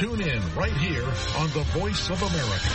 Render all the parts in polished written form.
Tune in right here on the Voice of America.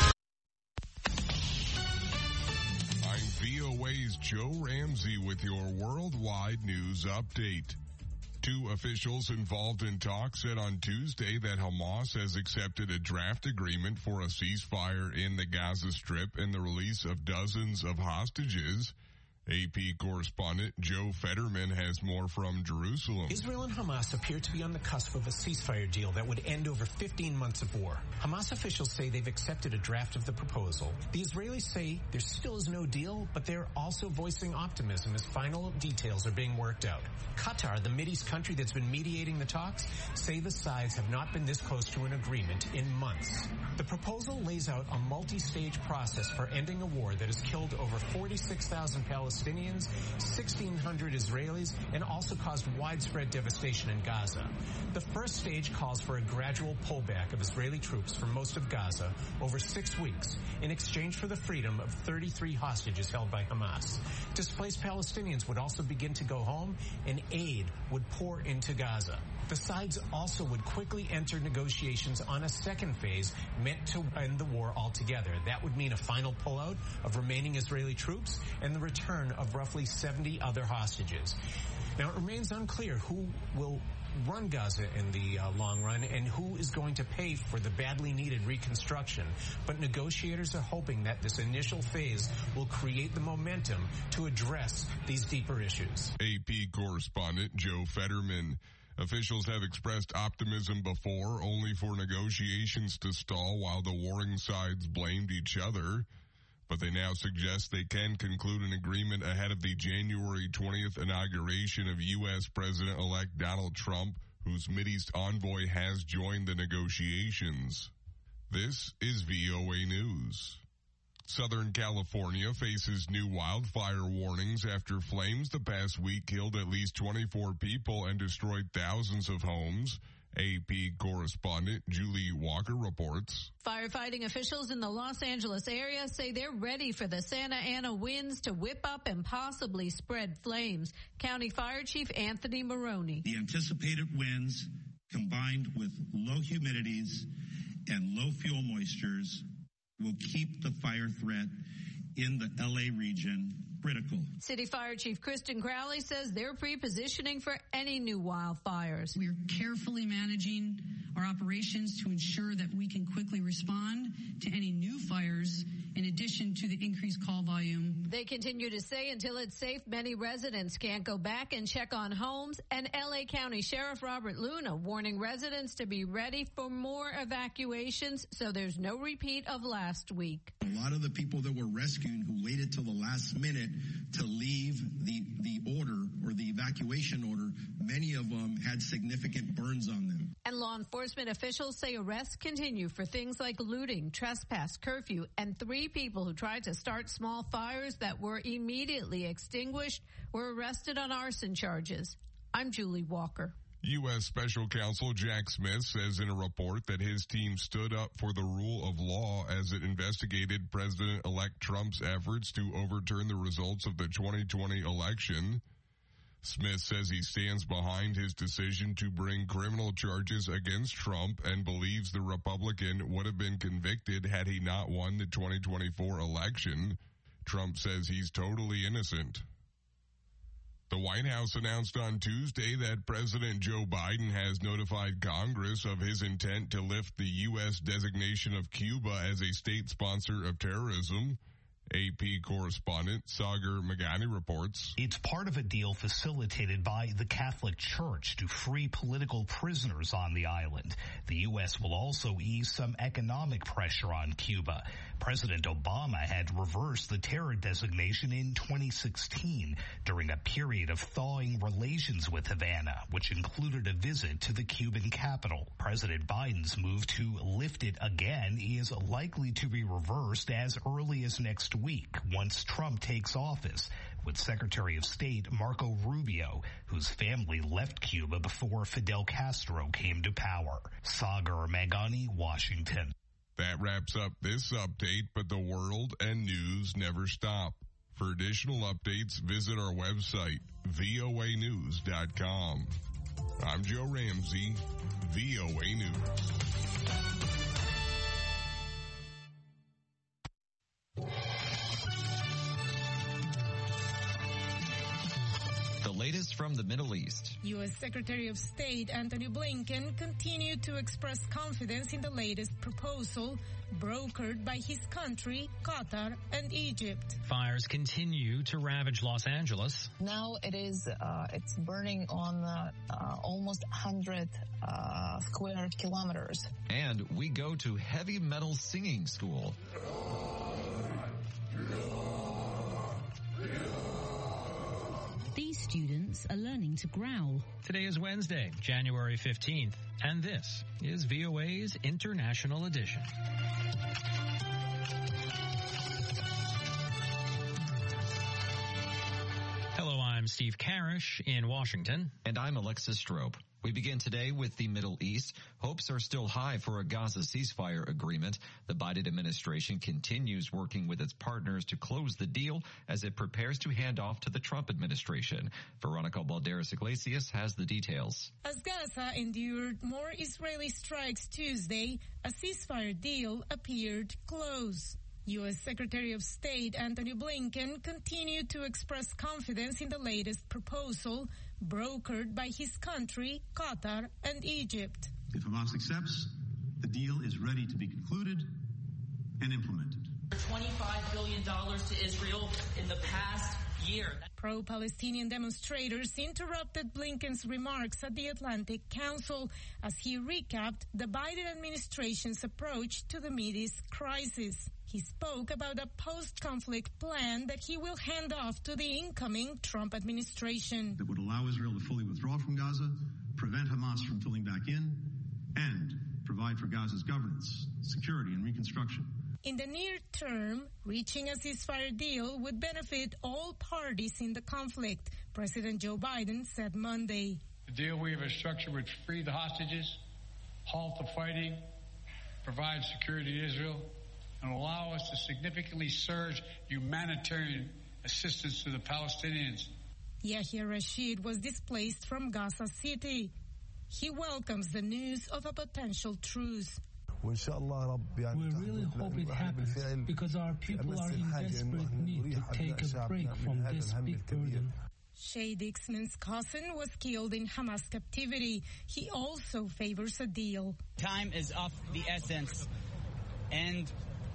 I'm VOA's Joe Ramsey with your worldwide news update. Two officials involved in talks said on Tuesday that Hamas has accepted a draft agreement for a ceasefire in the Gaza Strip and the release of dozens of hostages. AP correspondent Joe Fetterman has more from Jerusalem. Israel and Hamas appear to be on the cusp of a ceasefire deal that would end over 15 months of war. Hamas officials say they've accepted a draft of the proposal. The Israelis say there still is no deal, but they're also voicing optimism as final details are being worked out. Qatar, the Mideast country that's been mediating the talks, say the sides have not been this close to an agreement in months. The proposal lays out a multi-stage process for ending a war that has killed over 46,000 Palestinians, 1,600 Israelis, and also caused widespread devastation in Gaza. The first stage calls for a gradual pullback of Israeli troops from most of Gaza over 6 weeks in exchange for the freedom of 33 hostages held by Hamas. Displaced Palestinians would also begin to go home, and aid would pour into Gaza. The sides also would quickly enter negotiations on a second phase meant to end the war altogether. That would mean a final pullout of remaining Israeli troops and the return of roughly 70 other hostages. Now, it remains unclear who will run Gaza in the long run and who is going to pay for the badly needed reconstruction. But negotiators are hoping that this initial phase will create the momentum to address these deeper issues. AP correspondent Joe Fetterman. Officials have expressed optimism before, only for negotiations to stall while the warring sides blamed each other. But they now suggest they can conclude an agreement ahead of the January 20th inauguration of U.S. President-elect Donald Trump, whose Mideast envoy has joined the negotiations. This is VOA News. Southern California faces new wildfire warnings after flames the past week killed at least 24 people and destroyed thousands of homes. AP correspondent Julie Walker reports. Firefighting officials in the Los Angeles area say they're ready for the Santa Ana winds to whip up and possibly spread flames. County Fire Chief Anthony Maroney. The anticipated winds, combined with low humidities and low fuel moistures, will keep the fire threat in the LA region critical. City Fire Chief Kristen Crowley says they're pre-positioning for any new wildfires. We're carefully managing our operations to ensure that we can quickly respond to any new fires in addition to the increased call volume. They continue to say until it's safe, many residents can't go back and check on homes. And LA County Sheriff Robert Luna warning residents to be ready for more evacuations so there's no repeat of last week. A lot of the people that were rescued who waited till the last minute to leave the order or the evacuation order, many of them had significant burns on them. And law enforcement officials say arrests continue for things like looting, trespass, curfew, and 3 people who tried to start small fires that were immediately extinguished were arrested on arson charges. I'm Julie Walker. U.S. Special Counsel Jack Smith says in a report that his team stood up for the rule of law as it investigated President-elect Trump's efforts to overturn the results of the 2020 election. Smith says he stands behind his decision to bring criminal charges against Trump and believes the Republican would have been convicted had he not won the 2024 election. Trump says he's totally innocent. The White House announced on Tuesday that President Joe Biden has notified Congress of his intent to lift the U.S. designation of Cuba as a state sponsor of terrorism. AP correspondent Sagar Meghani reports. It's part of a deal facilitated by the Catholic Church to free political prisoners on the island. The U.S. will also ease some economic pressure on Cuba. President Obama had reversed the terror designation in 2016 during a period of thawing relations with Havana, which included a visit to the Cuban capital. President Biden's move to lift it again is likely to be reversed as early as next week once Trump takes office, with Secretary of State Marco Rubio, whose family left Cuba before Fidel Castro came to power. Sagar Meghani, Washington. That wraps up this update, but the world and news never stop. For additional updates, visit our website, voanews.com. I'm Joe Ramsey, VOA News. from the Middle East. U.S. Secretary of State Antony Blinken continued to express confidence in the latest proposal brokered by his country, Qatar, and Egypt. Fires continue to ravage Los Angeles. Now it's burning on almost 100 square kilometers. And we go to heavy metal singing school. These students are learning to growl. Today is Wednesday, January 15th, and this is VOA's International Edition. Hello, I'm Steve Karish in Washington. And I'm Alexis Strope. We begin today with the Middle East. Hopes are still high for a Gaza ceasefire agreement. The Biden administration continues working with its partners to close the deal as it prepares to hand off to the Trump administration. Veronica Balderas-Iglesias has the details. As Gaza endured more Israeli strikes Tuesday, a ceasefire deal appeared close. U.S. Secretary of State Antony Blinken continued to express confidence in the latest proposal brokered by his country, Qatar, and Egypt. If Hamas accepts, the deal is ready to be concluded and implemented. $25 billion to Israel in the past year. Pro-Palestinian demonstrators interrupted Blinken's remarks at the Atlantic Council as he recapped the Biden administration's approach to the Mideast crisis. He spoke about a post-conflict plan that he will hand off to the incoming Trump administration. That would allow Israel to fully withdraw from Gaza, prevent Hamas from filling back in, and provide for Gaza's governance, security, and reconstruction. In the near term, reaching a ceasefire deal would benefit all parties in the conflict, President Joe Biden said Monday. The deal we have structured would free the hostages, halt the fighting, provide security to Israel, and allow us to significantly surge humanitarian assistance to the Palestinians. Yahya Rashid was displaced from Gaza City. He welcomes the news of a potential truce. We really hope it happens because our people are in desperate need to take a break from this big burden. Shay Dixman's cousin was killed in Hamas captivity. He also favors a deal. Time is of the essence, and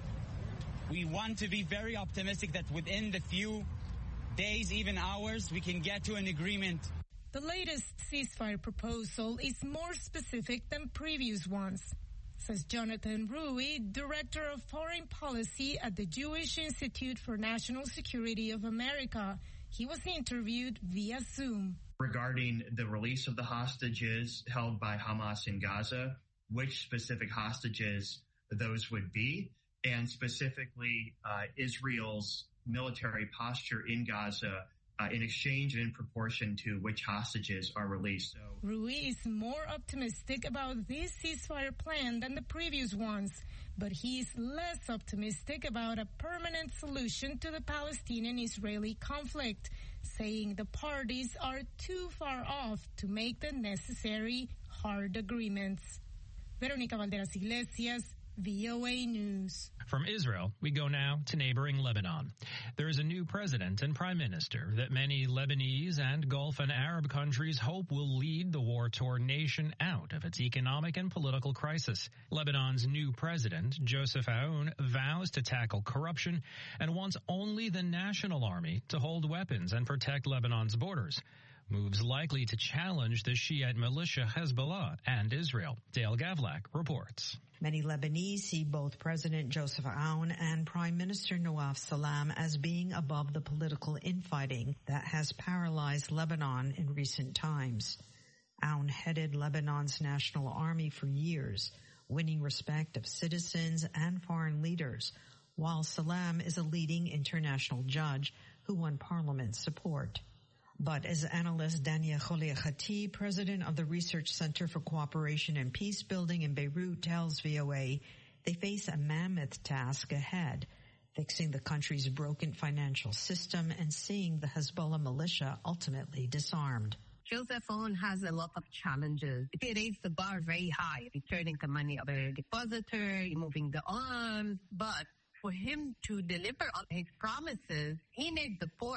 we want to be very optimistic that within the few days, even hours, we can get to an agreement. The latest ceasefire proposal is more specific than previous ones, says Jonathan Rui, Director of Foreign Policy at the Jewish Institute for National Security of America. He was interviewed via Zoom. Regarding the release of the hostages held by Hamas in Gaza, which specific hostages those would be, and specifically Israel's military posture in Gaza in exchange and in proportion to which hostages are released. Rui is more optimistic about this ceasefire plan than the previous ones, but he is less optimistic about a permanent solution to the Palestinian-Israeli conflict, saying the parties are too far off to make the necessary hard agreements. Veronica Balderas-Iglesias, VOA News. From Israel, we go now to neighboring Lebanon. There is a new president and prime minister that many Lebanese and Gulf and Arab countries hope will lead the war-torn nation out of its economic and political crisis. Lebanon's new president, Joseph Aoun, vows to tackle corruption and wants only the national army to hold weapons and protect Lebanon's borders. Moves likely to challenge the Shiite militia Hezbollah and Israel. Dale Gavlak reports. Many Lebanese see both President Joseph Aoun and Prime Minister Nawaf Salam as being above the political infighting that has paralyzed Lebanon in recent times. Aoun headed Lebanon's national army for years, winning respect of citizens and foreign leaders, while Salam is a leading international judge who won parliament's support. But as analyst Dania Kholiakhati, president of the Research Center for Cooperation and Peace Building in Beirut, tells VOA, they face a mammoth task ahead, fixing the country's broken financial system and seeing the Hezbollah militia ultimately disarmed. Joseph Aoun has a lot of challenges. He raised the bar very high, returning the money of a depositor, removing the arms, but for him to deliver on his promises, he made the port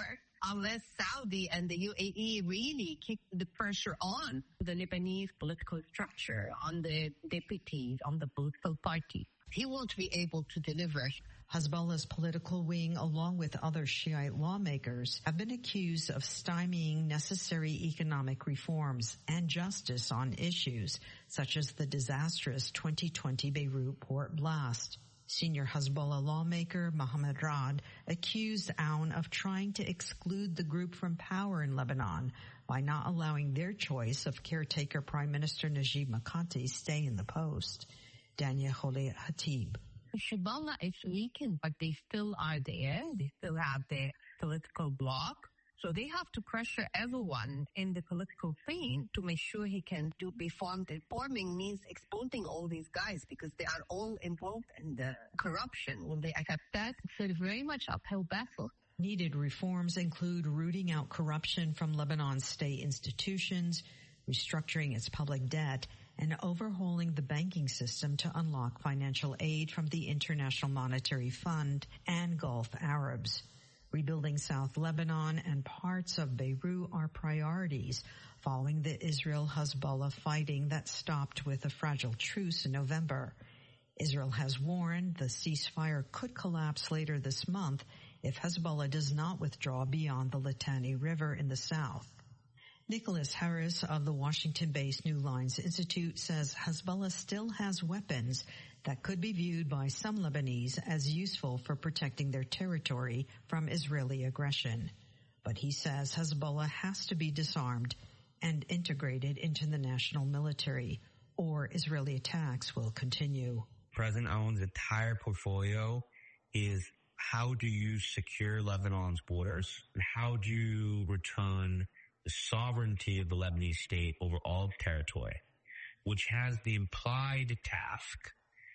unless Saudi and the UAE really keep the pressure on the Lebanese political structure, on the deputies, on the political party, he won't be able to deliver. Hezbollah's political wing, along with other Shiite lawmakers, have been accused of stymieing necessary economic reforms and justice on issues such as the disastrous 2020 Beirut port blast. Senior Hezbollah lawmaker Mohammed Raad accused Aoun of trying to exclude the group from power in Lebanon by not allowing their choice of caretaker Prime Minister Najib Mikati stay in the post. Dania Kholeh Hatib. Hezbollah is weakened, but they still are there. They still have their political bloc. So they have to pressure everyone in the political scene to make sure he can do reform. Reforming means exposing all these guys because they are all involved in the corruption. Will they accept that? It's a very much uphill battle. Needed reforms include rooting out corruption from Lebanon's state institutions, restructuring its public debt, and overhauling the banking system to unlock financial aid from the International Monetary Fund and Gulf Arabs. Rebuilding South Lebanon and parts of Beirut are priorities following the Israel-Hezbollah fighting that stopped with a fragile truce in November. Israel has warned the ceasefire could collapse later this month if Hezbollah does not withdraw beyond the Litani River in the south. Nicholas Harris of the Washington-based New Lines Institute says Hezbollah still has weapons that could be viewed by some Lebanese as useful for protecting their territory from Israeli aggression. But he says Hezbollah has to be disarmed and integrated into the national military, or Israeli attacks will continue. President Aoun's entire portfolio is how do you secure Lebanon's borders, and how do you return the sovereignty of the Lebanese state over all territory, which has the implied task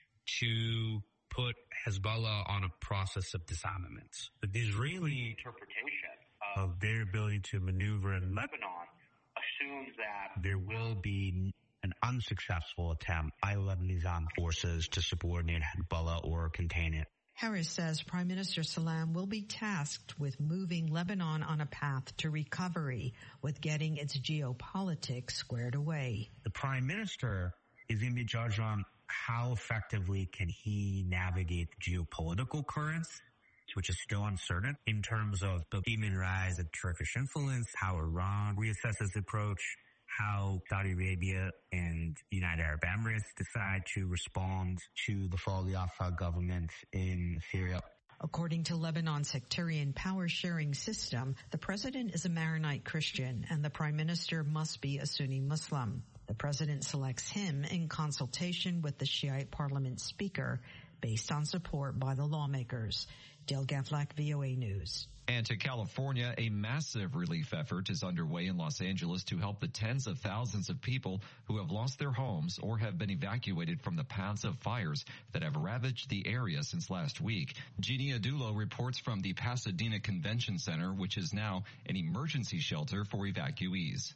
to put Hezbollah on a process of disarmament. The Israeli interpretation of their ability to maneuver in Lebanon assumes that there will be an unsuccessful attempt by Lebanese armed forces to subordinate Hezbollah or contain it. Harris says Prime Minister Salam will be tasked with moving Lebanon on a path to recovery, with getting its geopolitics squared away. The Prime Minister is going to be judged on how effectively can he navigate the geopolitical currents, which is still uncertain, in terms of the seeming rise of Turkish influence, how Iran reassesses its approach, how Saudi Arabia and United Arab Emirates decide to respond to the fall of the Assad government in Syria. According to Lebanon's sectarian power-sharing system, the president is a Maronite Christian and the prime minister must be a Sunni Muslim. The president selects him in consultation with the Shiite parliament speaker based on support by the lawmakers. Del Gavlak, VOA News. And to California, a massive relief effort is underway in Los Angeles to help the tens of thousands of people who have lost their homes or have been evacuated from the paths of fires that have ravaged the area since last week. Jeannie Adulo reports from the Pasadena Convention Center, which is now an emergency shelter for evacuees.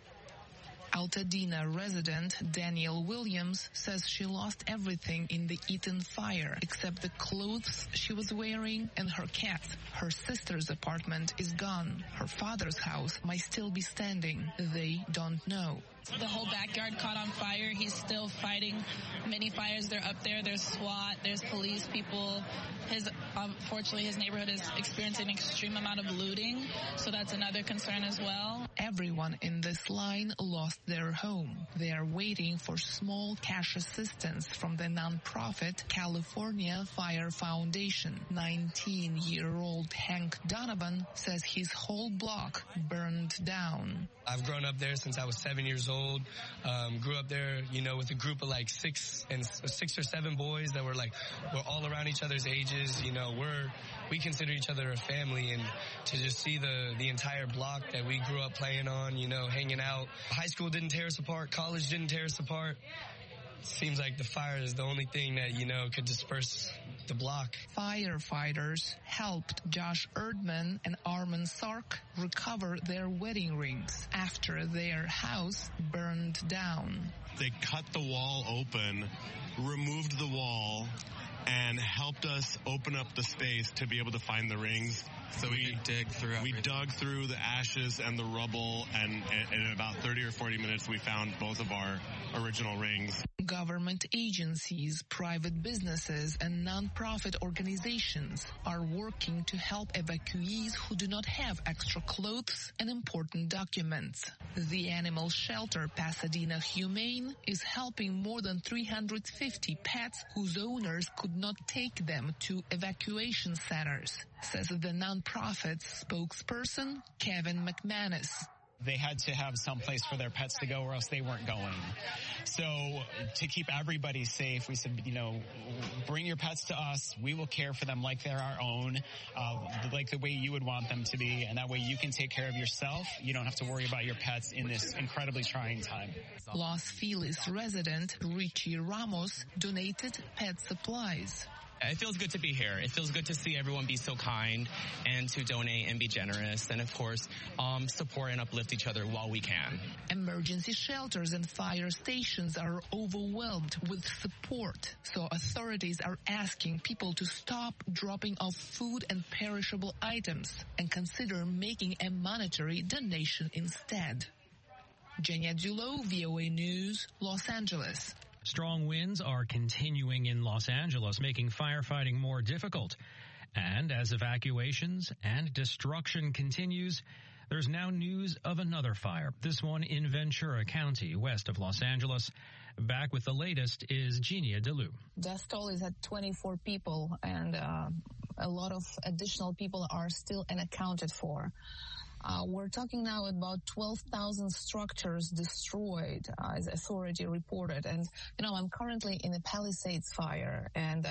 Altadena resident Danielle Williams says she lost everything in the Eaton fire except the clothes she was wearing and her cat. Her sister's apartment is gone. Her father's house might still be standing. They don't know. The whole backyard caught on fire. He's still fighting many fires. They're up there. There's SWAT. There's police people. Unfortunately, his neighborhood is experiencing an extreme amount of looting. So that's another concern as well. Everyone in this line lost their home. They are waiting for small cash assistance from the nonprofit California Fire Foundation. 19-year-old Hank Donovan says his whole block burned down. I've grown up there since I was 7 years old. Grew up there, with a group of like six or seven boys that we're all around each other's ages. We consider each other a family, and to just see the entire block that we grew up playing on, hanging out. High school didn't tear us apart. College didn't tear us apart. It seems like the fire is the only thing that, could disperse the block. Firefighters helped Josh Erdman and Armin Sark recover their wedding rings after their house burned down. They cut the wall open, removed the wall, and helped us open up the space to be able to find the rings. So we dug through the ashes and the rubble, and in about 30 or 40 minutes, we found both of our original rings. Government agencies, private businesses, and non-profit organizations are working to help evacuees who do not have extra clothes and important documents. The animal shelter Pasadena Humane is helping more than 350 pets whose owners could not take them to evacuation centers, says the non-profit spokesperson Kevin McManus. They had to have some place for their pets to go or else they weren't going. So to keep everybody safe, we said, bring your pets to us. We will care for them like they're our own, like the way you would want them to be. And that way you can take care of yourself. You don't have to worry about your pets in this incredibly trying time. Los Feliz resident Richie Ramos donated pet supplies. It feels good to be here. It feels good to see everyone be so kind and to donate and be generous and, of course, support and uplift each other while we can. Emergency shelters and fire stations are overwhelmed with support, so authorities are asking people to stop dropping off food and perishable items and consider making a monetary donation instead. Jenya Dulo, VOA News, Los Angeles. Strong winds are continuing in Los Angeles, making firefighting more difficult. And as evacuations and destruction continues, there's now news of another fire, this one in Ventura County, west of Los Angeles. Back with the latest is Genia DeLu. Death toll is at 24 people, and a lot of additional people are still unaccounted for. We're talking now about 12,000 structures destroyed, as authority reported. And, I'm currently in a Palisades fire, and,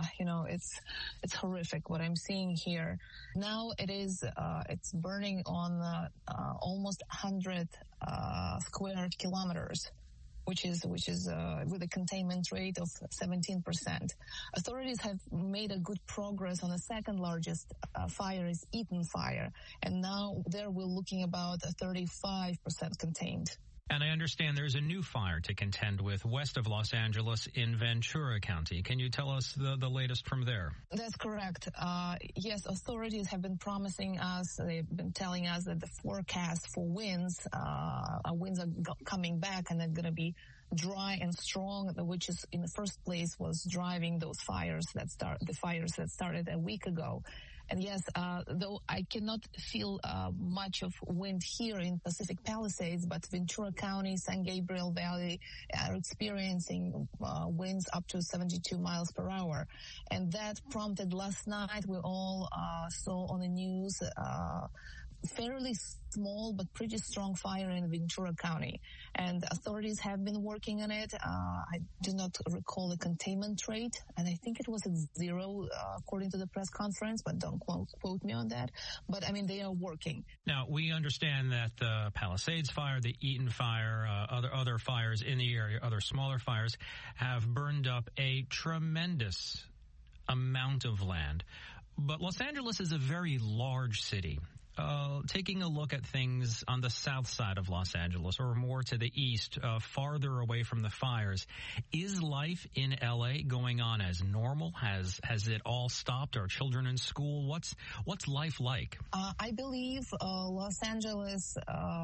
it's horrific what I'm seeing here. Now it's burning on almost 100 square kilometers. Which is with a containment rate of 17%. Authorities have made a good progress on the second largest fire is Eaton Fire, and now there we're looking about 35% contained. And I understand there's a new fire to contend with west of Los Angeles in Ventura County. Can you tell us the latest from there? That's correct. Yes, authorities have been promising us, they've been telling us that the forecast for winds are coming back and they're going to be dry and strong, which is in the first place was driving those fires that started a week ago. And yes, though I cannot feel much of wind here in Pacific Palisades, but Ventura County, San Gabriel Valley are experiencing winds up to 72 miles per hour. And that prompted last night, we all saw on the news fairly small but pretty strong fire in Ventura County. And authorities have been working on it. I do not recall the containment rate, and I think it was at 0 according to the press conference, but don't quote me on that. But, they are working. Now, we understand that the Palisades fire, the Eaton fire, other fires in the area, other smaller fires, have burned up a tremendous amount of land. But Los Angeles is a very large city. Taking a look at things on the south side of Los Angeles or more to the east, farther away from the fires, is life in LA going on as normal? Has it all stopped? Are children in school? What's life like? I believe Los Angeles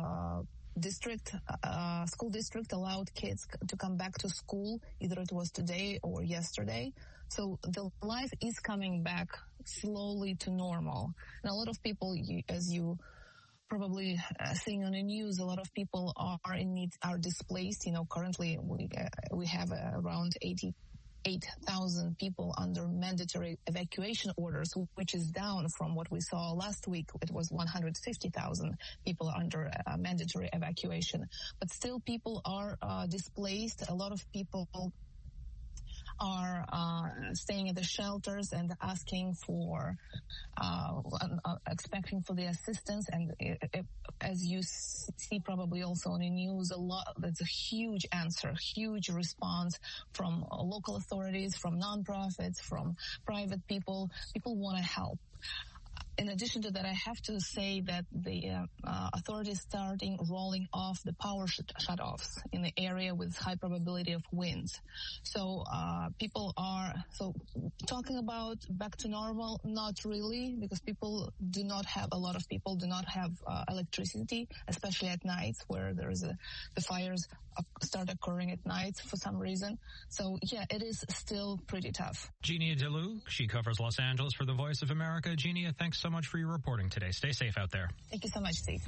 school district allowed kids to come back to school. Either it was today or yesterday. So the life is coming back slowly to normal. And a lot of people, as you probably seeing on the news, a lot of people are displaced. Currently we have around 88,000 people under mandatory evacuation orders, which is down from what we saw last week. It was 150,000 people under mandatory evacuation. But still people are displaced. A lot of people are staying at the shelters and asking for, expecting for the assistance. And as you see probably also on the news, that's a huge answer, huge response from local authorities, from nonprofits, from private people. People want to help. In addition to that, I have to say that the authorities starting rolling off the power shutoffs in the area with high probability of winds. So people are talking about back to normal. Not really, because a lot of people do not have electricity, especially at nights where the fires start occurring at nights for some reason. So yeah, it is still pretty tough. Genia DeLuke, she covers Los Angeles for the Voice of America. Genia, thanks so much for your reporting today. Stay safe out there. Thank you so much, Steve.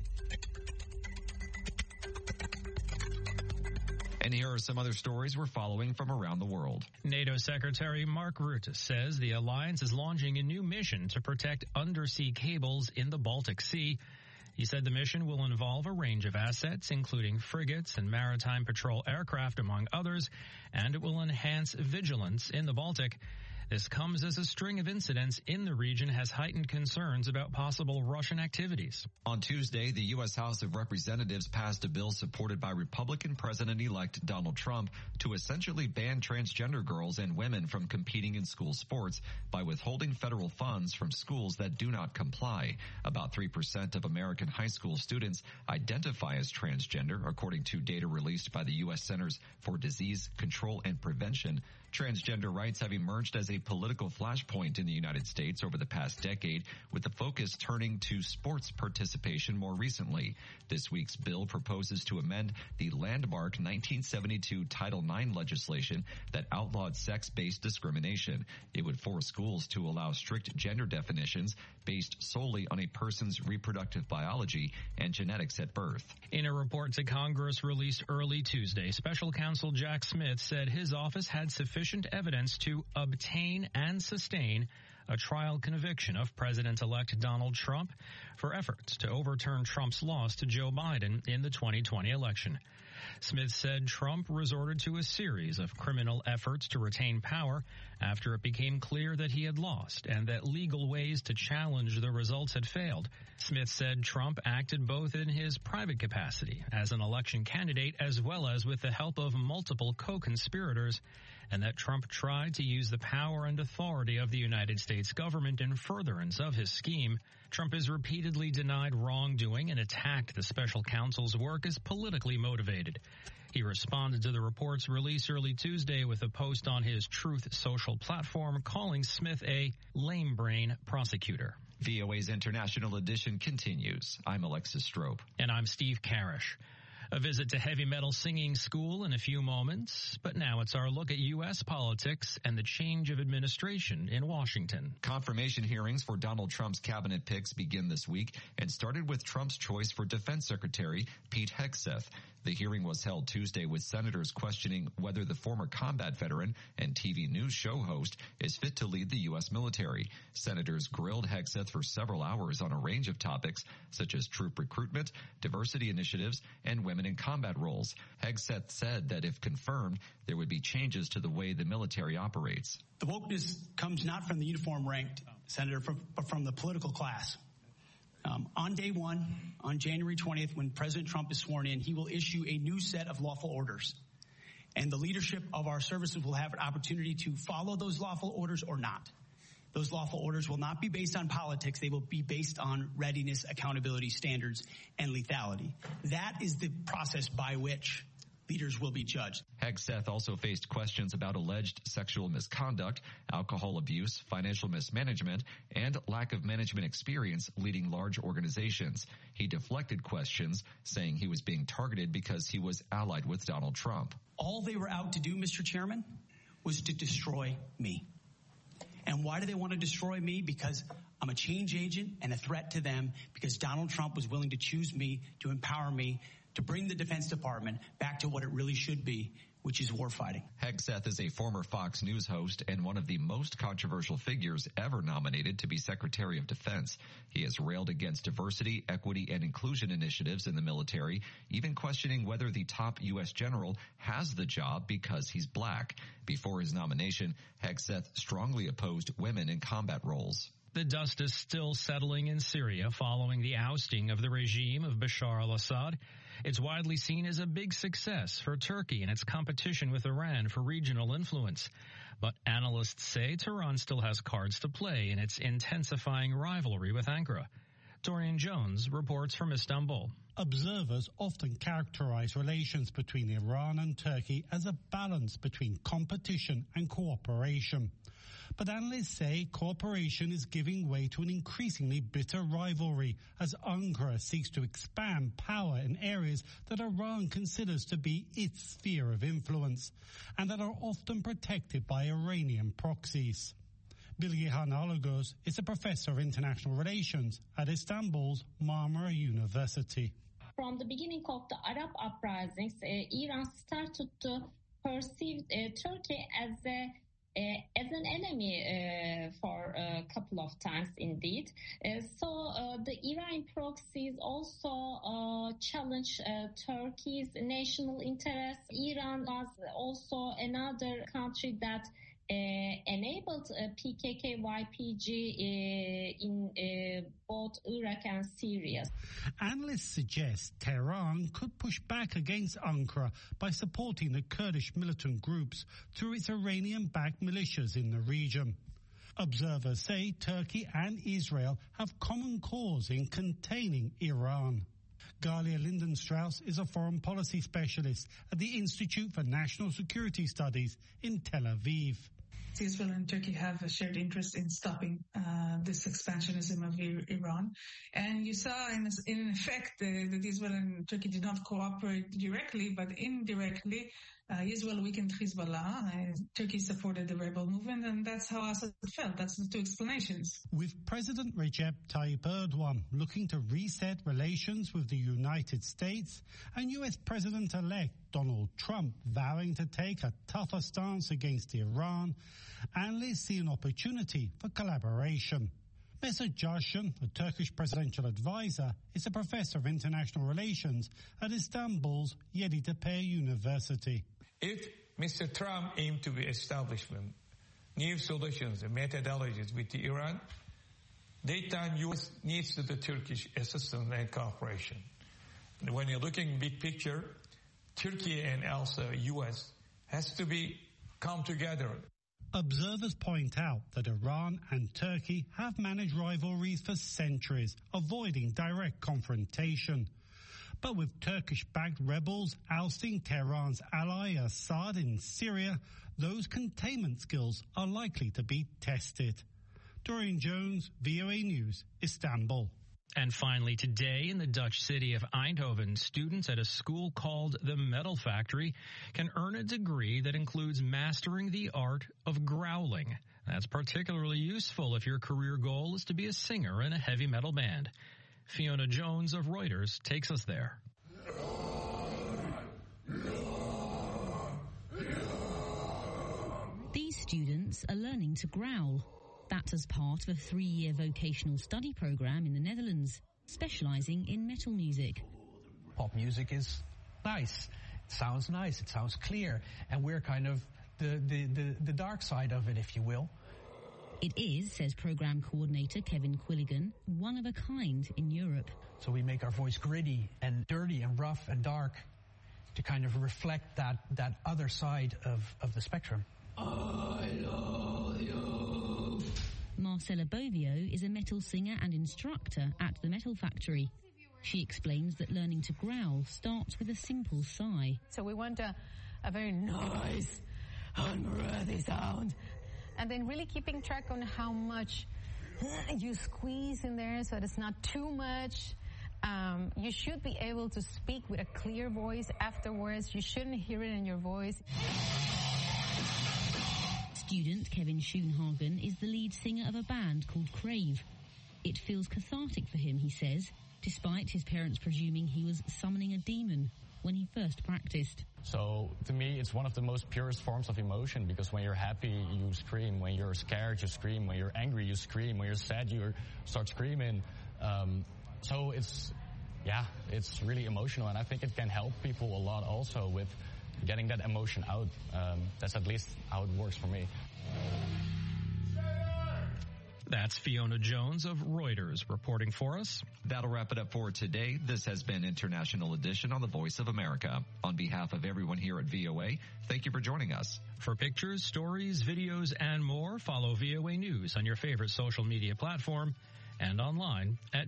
And here are some other stories we're following from around the world. NATO Secretary Mark Rutte says the alliance is launching a new mission to protect undersea cables in the Baltic Sea. He said the mission will involve a range of assets, including frigates and maritime patrol aircraft, among others, and it will enhance vigilance in the Baltic. This comes as a string of incidents in the region has heightened concerns about possible Russian activities. On Tuesday, the U.S. House of Representatives passed a bill supported by Republican President-elect Donald Trump to essentially ban transgender girls and women from competing in school sports by withholding federal funds from schools that do not comply. About 3% of American high school students identify as transgender, according to data released by the U.S. Centers for Disease Control and Prevention. Transgender rights have emerged as a political flashpoint in the United States over the past decade, with the focus turning to sports participation more recently. This week's bill proposes to amend the landmark 1972 Title IX legislation that outlawed sex-based discrimination. It would force schools to allow strict gender definitions based solely on a person's reproductive biology and genetics at birth. In a report to Congress released early Tuesday, Special Counsel Jack Smith said his office had sufficient evidence to obtain and sustain a trial conviction of President-elect Donald Trump for efforts to overturn Trump's loss to Joe Biden in the 2020 election. Smith said Trump resorted to a series of criminal efforts to retain power after it became clear that he had lost and that legal ways to challenge the results had failed. Smith said Trump acted both in his private capacity as an election candidate as well as with the help of multiple co-conspirators, and that Trump tried to use the power and authority of the United States government in furtherance of his scheme. Trump has repeatedly denied wrongdoing and attacked the special counsel's work as politically motivated. He responded to the report's release early Tuesday with a post on his Truth Social platform calling Smith a lame brain prosecutor. VOA's International Edition continues. I'm Alexis Strope. And I'm Steve Karish. A visit to Heavy Metal Singing School in a few moments, but now it's our look at U.S. politics and the change of administration in Washington. Confirmation hearings for Donald Trump's cabinet picks begin this week and started with Trump's choice for Defense Secretary Pete Hegseth. The hearing was held Tuesday with senators questioning whether the former combat veteran and TV news show host is fit to lead the U.S. military. Senators grilled Hegseth for several hours on a range of topics such as troop recruitment, diversity initiatives, and women in combat roles. Hegseth said that if confirmed, there would be changes to the way the military operates. The wokeness comes not from the uniform ranked senator, but from the political class. On day one, on January 20th, when President Trump is sworn in, he will issue a new set of lawful orders. And the leadership of our services will have an opportunity to follow those lawful orders or not. Those lawful orders will not be based on politics. They will be based on readiness, accountability, standards, and lethality. That is the process by which leaders will be judged. Hegseth also faced questions about alleged sexual misconduct, alcohol abuse, financial mismanagement, and lack of management experience leading large organizations. He deflected questions, saying he was being targeted because he was allied with Donald Trump. All they were out to do, Mr. Chairman, was to destroy me. And why do they want to destroy me? Because I'm a change agent and a threat to them, because Donald Trump was willing to choose me, to empower me, to bring the Defense Department back to what it really should be, which is warfighting. Hegseth is a former Fox News host and one of the most controversial figures ever nominated to be Secretary of Defense. He has railed against diversity, equity, and inclusion initiatives in the military, even questioning whether the top U.S. general has the job because he's black. Before his nomination, Hegseth strongly opposed women in combat roles. The dust is still settling in Syria following the ousting of the regime of Bashar al-Assad. It's widely seen as a big success for Turkey in its competition with Iran for regional influence. But analysts say Tehran still has cards to play in its intensifying rivalry with Ankara. Dorian Jones reports from Istanbul. Observers often characterize relations between Iran and Turkey as a balance between competition and cooperation. But analysts say cooperation is giving way to an increasingly bitter rivalry as Ankara seeks to expand power in areas that Iran considers to be its sphere of influence and that are often protected by Iranian proxies. Bilgehan Alagöz is a professor of international relations at Istanbul's Marmara University. From the beginning of the Arab uprisings, Iran started to perceive Turkey as an enemy for a couple of times indeed. So the Iranian proxies also challenged Turkey's national interests. Iran was also another country that enabled PKK-YPG in both Iraq and Syria. Analysts suggest Tehran could push back against Ankara by supporting the Kurdish militant groups through its Iranian-backed militias in the region. Observers say Turkey and Israel have common cause in containing Iran. Galia Lindenstrauss is a foreign policy specialist at the Institute for National Security Studies in Tel Aviv. Israel and Turkey have a shared interest in stopping this expansionism of Iran. And you saw, in effect, that Israel and Turkey did not cooperate directly, but indirectly. Israel weakened Hezbollah, Turkey supported the rebel movement, and that's how Assad felt. That's the two explanations. With President Recep Tayyip Erdogan looking to reset relations with the United States and U.S. President-elect Donald Trump vowing to take a tougher stance against Iran, analysts see an opportunity for collaboration. Mesut Carshan, a Turkish presidential advisor, is a professor of international relations at Istanbul's Yeditepe University. If Mr. Trump aimed to establishment new solutions and methodologies with Iran, daytime U.S. needs the Turkish assistance and cooperation. And when you're looking big picture, Turkey and also U.S. has to come together. Observers point out that Iran and Turkey have managed rivalries for centuries, avoiding direct confrontation. But with Turkish-backed rebels ousting Tehran's ally Assad in Syria, those containment skills are likely to be tested. Dorian Jones, VOA News, Istanbul. And finally today in the Dutch city of Eindhoven, students at a school called the Metal Factory can earn a degree that includes mastering the art of growling. That's particularly useful if your career goal is to be a singer in a heavy metal band. Fiona Jones of Reuters takes us there. These students are learning to growl. That's as part of a 3-year vocational study program in the Netherlands, specializing in metal music. Pop music is nice. It sounds nice. It sounds clear. And we're kind of the dark side of it, if you will. It is, says program coordinator Kevin Quilligan, one of a kind in Europe. So we make our voice gritty and dirty and rough and dark to kind of reflect that other side of the spectrum. I love you. Marcella Bovio is a metal singer and instructor at the Metal Factory. She explains that learning to growl starts with a simple sigh. So we want a very nice, unbreathy sound. And then really keeping track on how much you squeeze in there so that it's not too much. You should be able to speak with a clear voice afterwards. You shouldn't hear it in your voice. Student Kevin Schoenhagen is the lead singer of a band called Crave. It feels cathartic for him, he says, despite his parents presuming he was summoning a demon when he first practiced. So to me, it's one of the most purest forms of emotion, because when you're happy, you scream. When you're scared, you scream. When you're angry, you scream. When you're sad, you start screaming. So it's really emotional, and I think it can help people a lot also with getting that emotion out. That's at least how it works for me. That's Fiona Jones of Reuters reporting for us. That'll wrap it up for today. This has been International Edition on the Voice of America. On behalf of everyone here at VOA, thank you for joining us. For pictures, stories, videos, and more, follow VOA News on your favorite social media platform and online at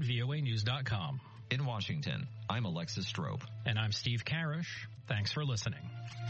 voanews.com. In Washington, I'm Alexis Strope. And I'm Steve Karish. Thanks for listening.